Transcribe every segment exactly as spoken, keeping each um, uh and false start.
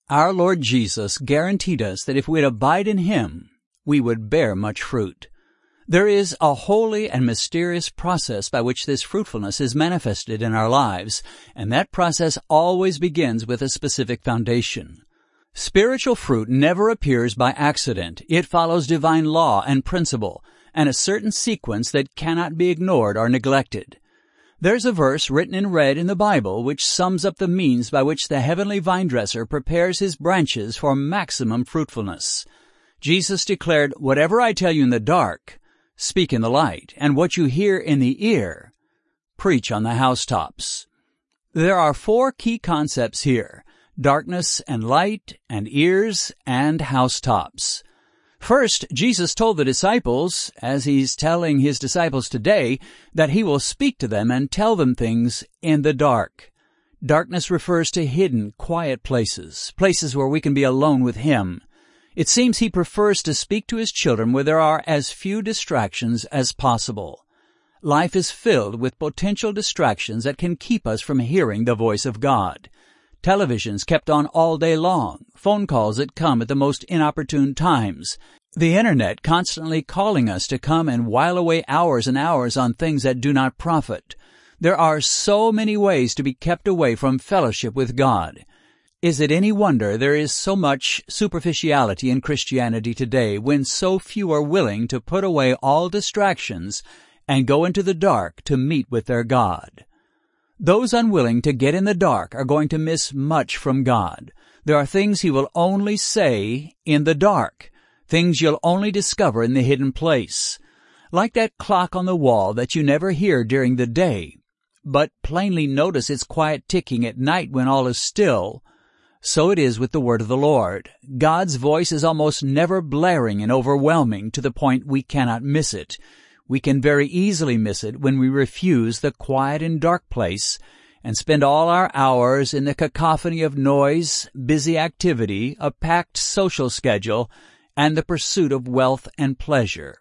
Our Lord Jesus guaranteed us that if we'd abide in Him, we would bear much fruit. There is a holy and mysterious process by which this fruitfulness is manifested in our lives, and that process always begins with a specific foundation. Spiritual fruit never appears by accident. It follows divine law and principle, and a certain sequence that cannot be ignored or neglected. There's a verse written in red in the Bible which sums up the means by which the heavenly vine dresser prepares his branches for maximum fruitfulness. Jesus declared, "Whatever I tell you in the dark, speak in the light, and what you hear in the ear, preach on the housetops." There are four key concepts here: darkness and light, and ears and housetops. First, Jesus told the disciples, as He's telling His disciples today, that He will speak to them and tell them things in the dark. Darkness refers to hidden, quiet places, places where we can be alone with Him. It seems He prefers to speak to His children where there are as few distractions as possible. Life is filled with potential distractions that can keep us from hearing the voice of God. Television's kept on all day long, phone calls that come at the most inopportune times, the Internet constantly calling us to come and while away hours and hours on things that do not profit. There are so many ways to be kept away from fellowship with God. Is it any wonder there is so much superficiality in Christianity today when so few are willing to put away all distractions and go into the dark to meet with their God? Those unwilling to get in the dark are going to miss much from God. There are things He will only say in the dark, things you'll only discover in the hidden place. Like that clock on the wall that you never hear during the day, but plainly notice its quiet ticking at night when all is still, so it is with the word of the Lord. God's voice is almost never blaring and overwhelming to the point we cannot miss it. We can very easily miss it when we refuse the quiet and dark place and spend all our hours in the cacophony of noise, busy activity, a packed social schedule, and the pursuit of wealth and pleasure.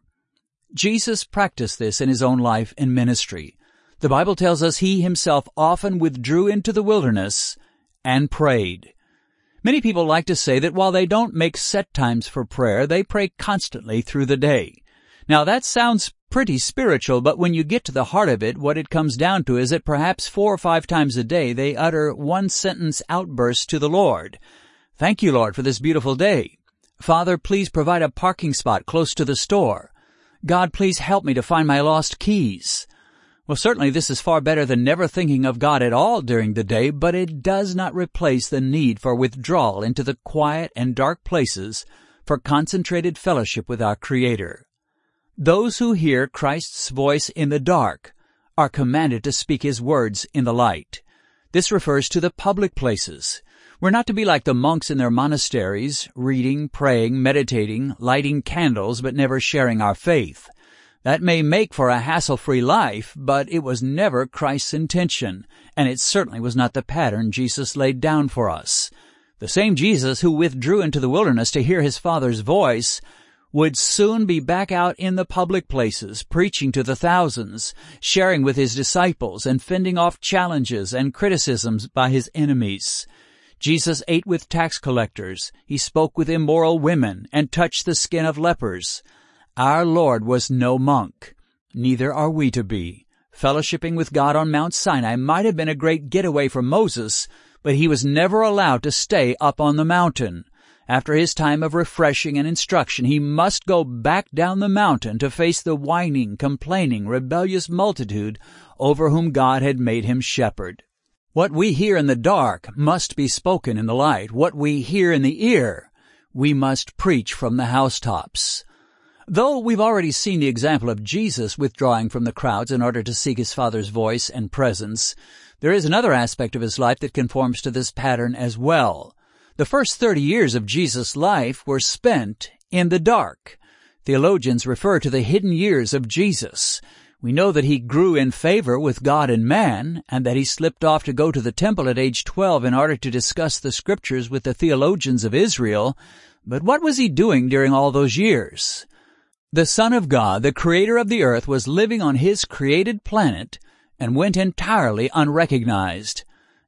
Jesus practiced this in His own life and ministry. The Bible tells us He Himself often withdrew into the wilderness and prayed. Many people like to say that while they don't make set times for prayer, they pray constantly through the day. Now that sounds pretty spiritual, but when you get to the heart of it, what it comes down to is that perhaps four or five times a day they utter one-sentence outbursts to the Lord. "Thank you, Lord, for this beautiful day. Father, please provide a parking spot close to the store. God, please help me to find my lost keys." Well, certainly this is far better than never thinking of God at all during the day, but it does not replace the need for withdrawal into the quiet and dark places for concentrated fellowship with our Creator. Those who hear Christ's voice in the dark are commanded to speak His words in the light. This refers to the public places. We're not to be like the monks in their monasteries, reading, praying, meditating, lighting candles, but never sharing our faith. That may make for a hassle-free life, but it was never Christ's intention, and it certainly was not the pattern Jesus laid down for us. The same Jesus who withdrew into the wilderness to hear His Father's voice would soon be back out in the public places, preaching to the thousands, sharing with His disciples, and fending off challenges and criticisms by His enemies. Jesus ate with tax collectors, He spoke with immoral women, and touched the skin of lepers. Our Lord was no monk. Neither are we to be. Fellowshipping with God on Mount Sinai might have been a great getaway for Moses, but he was never allowed to stay up on the mountain. After his time of refreshing and instruction, he must go back down the mountain to face the whining, complaining, rebellious multitude over whom God had made him shepherd. What we hear in the dark must be spoken in the light. What we hear in the ear, we must preach from the housetops. Though we've already seen the example of Jesus withdrawing from the crowds in order to seek His Father's voice and presence, there is another aspect of His life that conforms to this pattern as well. The first thirty years of Jesus' life were spent in the dark. Theologians refer to the hidden years of Jesus. We know that He grew in favor with God and man, and that He slipped off to go to the temple at age twelve in order to discuss the Scriptures with the theologians of Israel. But what was He doing during all those years? The Son of God, the Creator of the earth, was living on His created planet and went entirely unrecognized.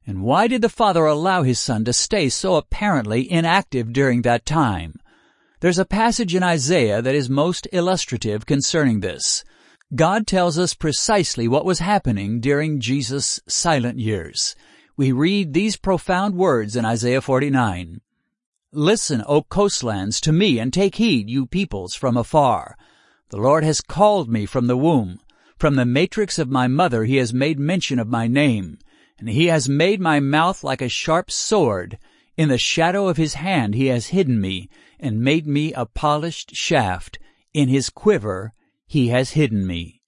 And why did the Father allow His Son to stay so apparently inactive during that time? There's a passage in Isaiah that is most illustrative concerning this. God tells us precisely what was happening during Jesus' silent years. We read these profound words in Isaiah forty-nine. "Listen, O coastlands, to me, and take heed, you peoples from afar. The Lord has called me from the womb. From the matrix of my mother He has made mention of my name. And He has made my mouth like a sharp sword. In the shadow of His hand He has hidden me, and made me a polished shaft. In His quiver He has hidden me."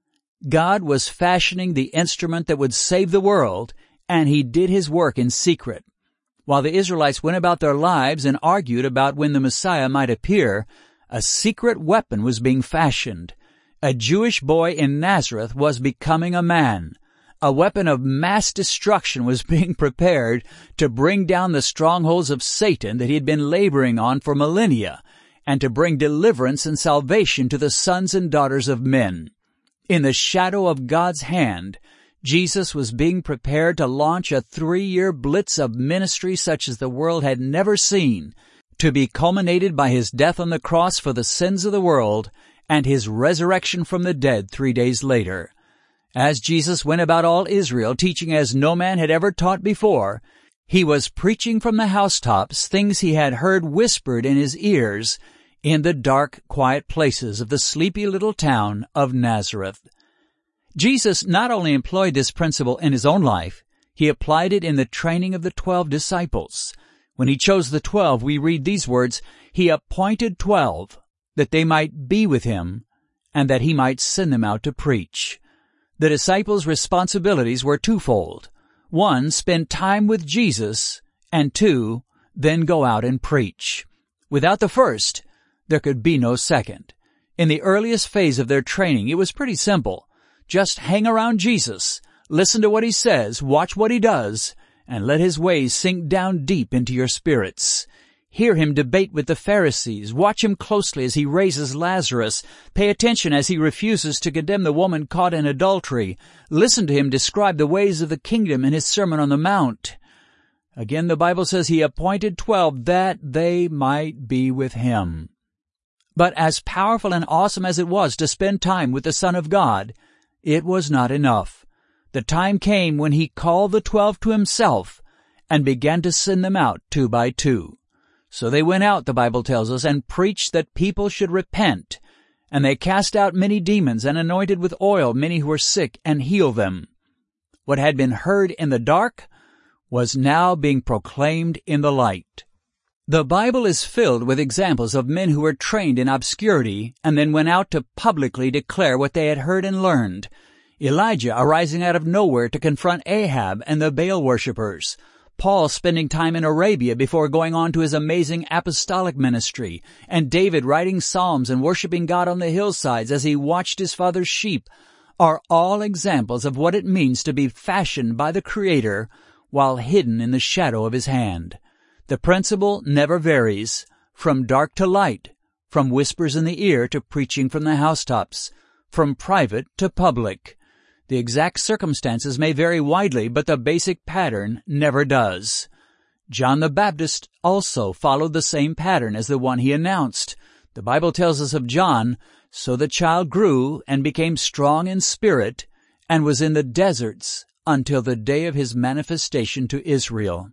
God was fashioning the instrument that would save the world, and He did His work in secret. While the Israelites went about their lives and argued about when the Messiah might appear, a secret weapon was being fashioned. A Jewish boy in Nazareth was becoming a man. A weapon of mass destruction was being prepared to bring down the strongholds of Satan that he had been laboring on for millennia, and to bring deliverance and salvation to the sons and daughters of men. In the shadow of God's hand, Jesus was being prepared to launch a three-year blitz of ministry such as the world had never seen, to be culminated by His death on the cross for the sins of the world and His resurrection from the dead three days later. As Jesus went about all Israel, teaching as no man had ever taught before, He was preaching from the housetops things He had heard whispered in His ears in the dark, quiet places of the sleepy little town of Nazareth. Jesus not only employed this principle in His own life, He applied it in the training of the twelve disciples. When He chose the twelve, we read these words, "He appointed twelve, that they might be with Him, and that He might send them out to preach." The disciples' responsibilities were twofold. One, spend time with Jesus, and two, then go out and preach. Without the first, there could be no second. In the earliest phase of their training, it was pretty simple. Just hang around Jesus, listen to what He says, watch what He does, and let His ways sink down deep into your spirits. Hear Him debate with the Pharisees. Watch Him closely as He raises Lazarus. Pay attention as He refuses to condemn the woman caught in adultery. Listen to Him describe the ways of the kingdom in His Sermon on the Mount. Again, the Bible says He appointed twelve that they might be with Him. But as powerful and awesome as it was to spend time with the Son of God, it was not enough. The time came when He called the twelve to Himself and began to send them out two by two. So they went out, the Bible tells us, and preached that people should repent. And they cast out many demons and anointed with oil many who were sick and healed them. What had been heard in the dark was now being proclaimed in the light. The Bible is filled with examples of men who were trained in obscurity and then went out to publicly declare what they had heard and learned. Elijah arising out of nowhere to confront Ahab and the Baal worshippers. Paul spending time in Arabia before going on to his amazing apostolic ministry, and David writing psalms and worshiping God on the hillsides as he watched his father's sheep, are all examples of what it means to be fashioned by the Creator while hidden in the shadow of His hand. The principle never varies, from dark to light, from whispers in the ear to preaching from the housetops, from private to public. The exact circumstances may vary widely, but the basic pattern never does. John the Baptist also followed the same pattern as the one he announced. The Bible tells us of John, "So the child grew and became strong in spirit, and was in the deserts until the day of his manifestation to Israel."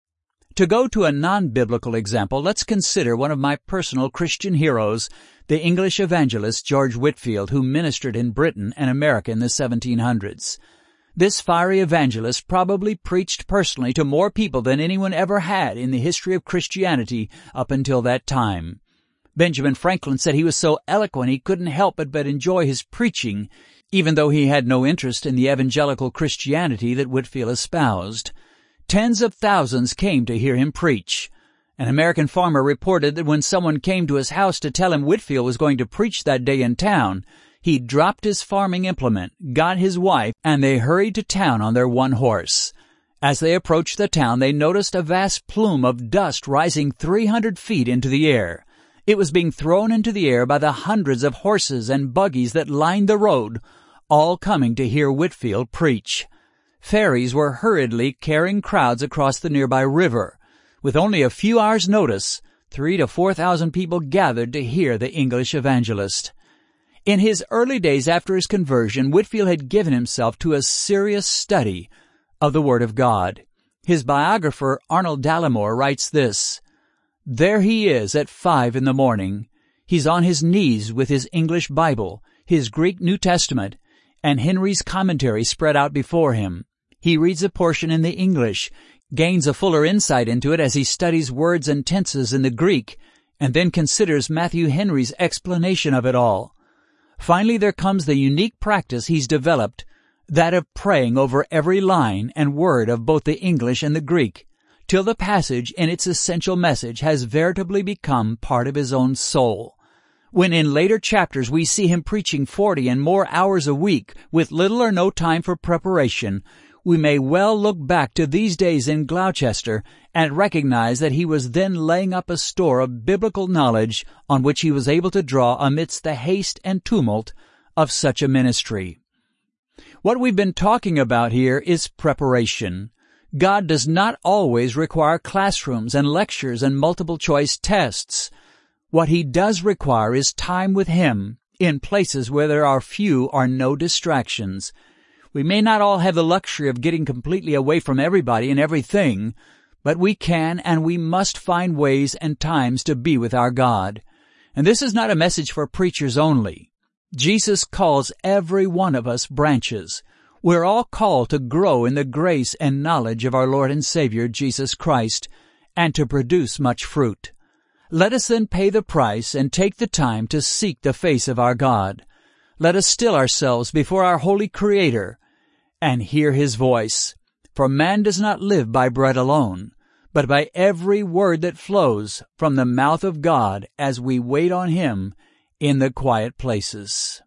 To go to a non-biblical example, let's consider one of my personal Christian heroes, the English evangelist George Whitefield, who ministered in Britain and America in the seventeen hundreds. This fiery evangelist probably preached personally to more people than anyone ever had in the history of Christianity up until that time. Benjamin Franklin said he was so eloquent he couldn't help but, but enjoy his preaching, even though he had no interest in the evangelical Christianity that Whitefield espoused. Tens of thousands came to hear him preach. An American farmer reported that when someone came to his house to tell him Whitefield was going to preach that day in town, he dropped his farming implement, got his wife, and they hurried to town on their one horse. As they approached the town, they noticed a vast plume of dust rising three hundred feet into the air. It was being thrown into the air by the hundreds of horses and buggies that lined the road, all coming to hear Whitefield preach. Ferries were hurriedly carrying crowds across the nearby river. With only a few hours' notice, three to four thousand people gathered to hear the English evangelist. In his early days after his conversion, Whitefield had given himself to a serious study of the Word of God. His biographer, Arnold Dallimore, writes this: "There he is at five in the morning. He's on his knees with his English Bible, his Greek New Testament, and Henry's commentary spread out before him. He reads a portion in the English, gains a fuller insight into it as he studies words and tenses in the Greek, and then considers Matthew Henry's explanation of it all. Finally, there comes the unique practice he's developed, that of praying over every line and word of both the English and the Greek, till the passage in its essential message has veritably become part of his own soul. When in later chapters we see him preaching forty and more hours a week with little or no time for preparation, we may well look back to these days in Gloucester and recognize that he was then laying up a store of biblical knowledge on which he was able to draw amidst the haste and tumult of such a ministry." What we've been talking about here is preparation. God does not always require classrooms and lectures and multiple-choice tests. What He does require is time with Him in places where there are few or no distractions. We may not all have the luxury of getting completely away from everybody and everything, but we can and we must find ways and times to be with our God. And this is not a message for preachers only. Jesus calls every one of us branches. We're all called to grow in the grace and knowledge of our Lord and Savior, Jesus Christ, and to produce much fruit. Let us then pay the price and take the time to seek the face of our God. Let us still ourselves before our holy Creator and hear His voice. For man does not live by bread alone, but by every word that flows from the mouth of God as we wait on Him in the quiet places.